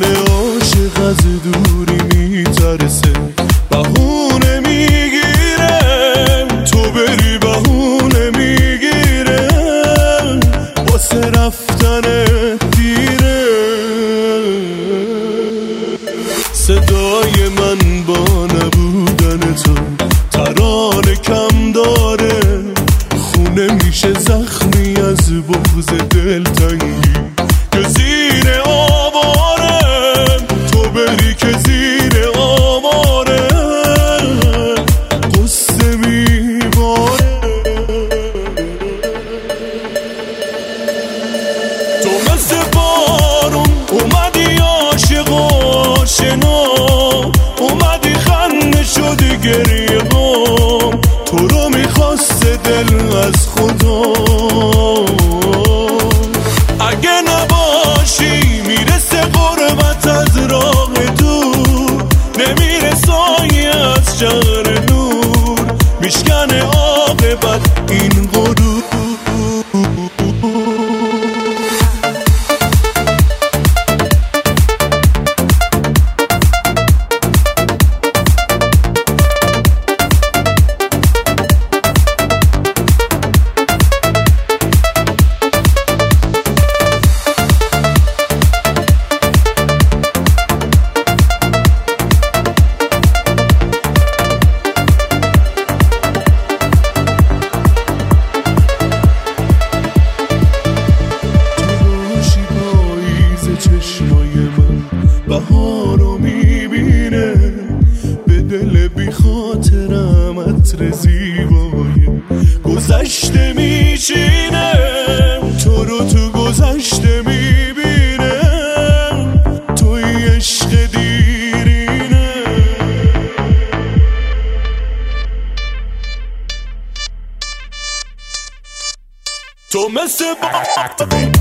من عاشق از دوری میترسه، بهونه میگیره تو بری، بهونه میگیره واسه رفتن دیره. صدای من با نبودن تو ترانه کم داره، خونه میشه زخمی از بغض دلتنگی که زیر آواره، تو بری که زیر آواره قصه میباره. تو مثل بارون اومدی عاشق و آشنا، اومدی خنده شدی گریه هم، تو رو میخواسته دل از خدا. اگه نباشی میرسه غربت از راه دور، نمیره سایه از شهر نور، میشکنه عاقبت این غرور. چشمای من بهارو میبینه، به دل بی خاطرم عطر زیبای گذشته میشینه، تو رو تو گذشته میبینه، توی عشق دیرینه. تو مثل